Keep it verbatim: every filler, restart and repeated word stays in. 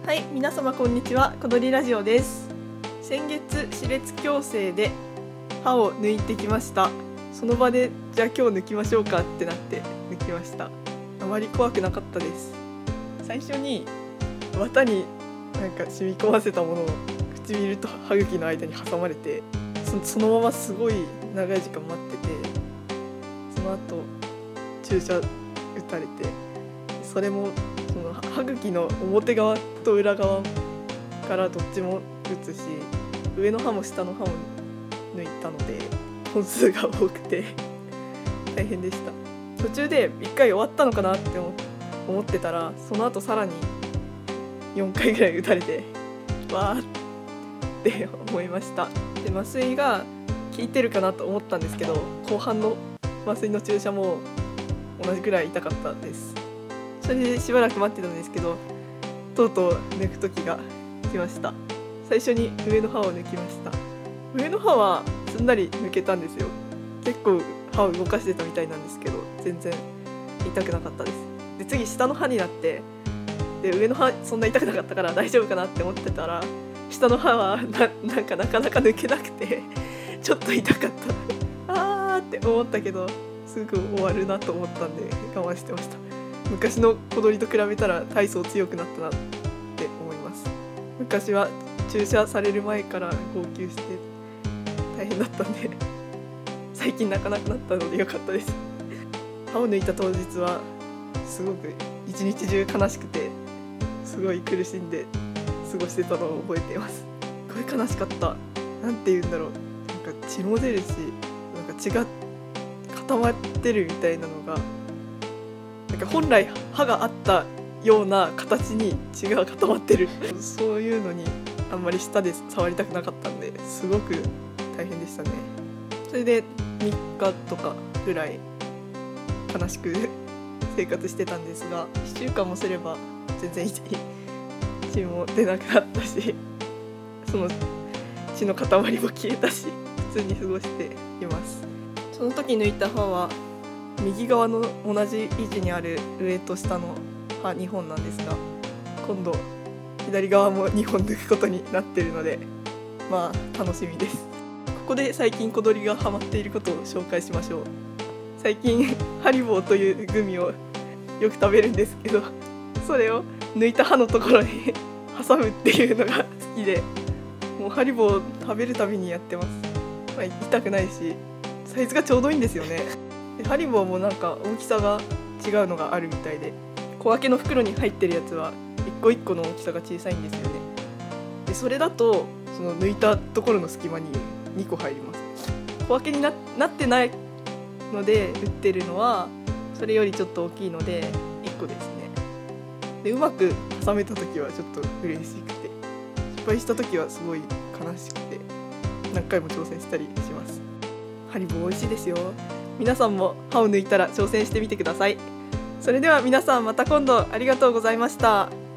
はい、皆様こんにちは。小鳥ラジオです。先月歯列矯正で歯を抜いてきました。その場でじゃあ今日抜きましょうかってなって抜きました。あまり怖くなかったです。最初に綿になんか染み込ませたものを唇と歯茎の間に挟まれて、 そ, そのまますごい長い時間待ってて、その後注射打たれて、それもその歯茎の表側と裏側からどっちも打つし、上の歯も下の歯も抜いたので本数が多くて大変でした。途中でいっかい終わったのかなって思ってたら、その後さらによんかいぐらい打たれて、わーって思いました。で麻酔が効いてるかなと思ったんですけど、後半の麻酔の注射も同じぐらい痛かったです。それでしばらく待ってたんですけど、とうとう抜く時が来ました。最初に上の歯を抜きました。上の歯はすんなり抜けたんですよ。結構歯を動かしてたみたいなんですけど、全然痛くなかったです。で次下の歯になって、で上の歯そんな痛くなかったから大丈夫かなって思ってたら、下の歯は な, なんかなかなか抜けなくてちょっと痛かったあーって思ったけど、すぐ終わるなと思ったんで我慢してました。昔の小鳥と比べたら体操強くなったなって思います。昔は注射される前から号泣して大変だったんで、最近泣かなくなったのでよかったです。歯を抜いた当日はすごく一日中悲しくて、すごい苦しんで過ごしてたのを覚えています。すごい悲しかった。なんて言うんだろう、なんか血も出るし、なんか血が固まってるみたいなのが、なんか本来歯があったような形に血が固まってるそういうのにあんまり舌で触りたくなかったんで、すごく大変でしたね。それでみっかとかぐらい悲しく生活してたんですが、いっしゅうかんもすれば全然血も出なくなったし、その血の塊も消えたし、普通に過ごしています。その時抜いた歯は右側の同じ位置にある上と下の歯にほんなんですが、今度左側もにほん抜くことになっているので、まあ楽しみです。ここで最近小鳥がハマっていることを紹介しましょう。最近ハリボーというグミをよく食べるんですけど、それを抜いた歯のところに挟むっていうのが好きで、もうハリボー食べるたびにやってます。まあ、痛くないしサイズがちょうどいいんですよね。でハリボーもなんか大きさが違うのがあるみたいで、小分けの袋に入ってるやつは一個一個の大きさが小さいんですよね。でそれだとその抜いたところの隙間ににこ入ります。小分けに な, なってないので売ってるのはそれよりちょっと大きいのでいっこですね。でうまく挟めた時はちょっと嬉しくて、失敗した時はすごい悲しくて何回も挑戦したりします。ハリボー美味しいですよ。皆さんも歯を抜いたら挑戦してみてください。それでは皆さんまた今度ありがとうございました。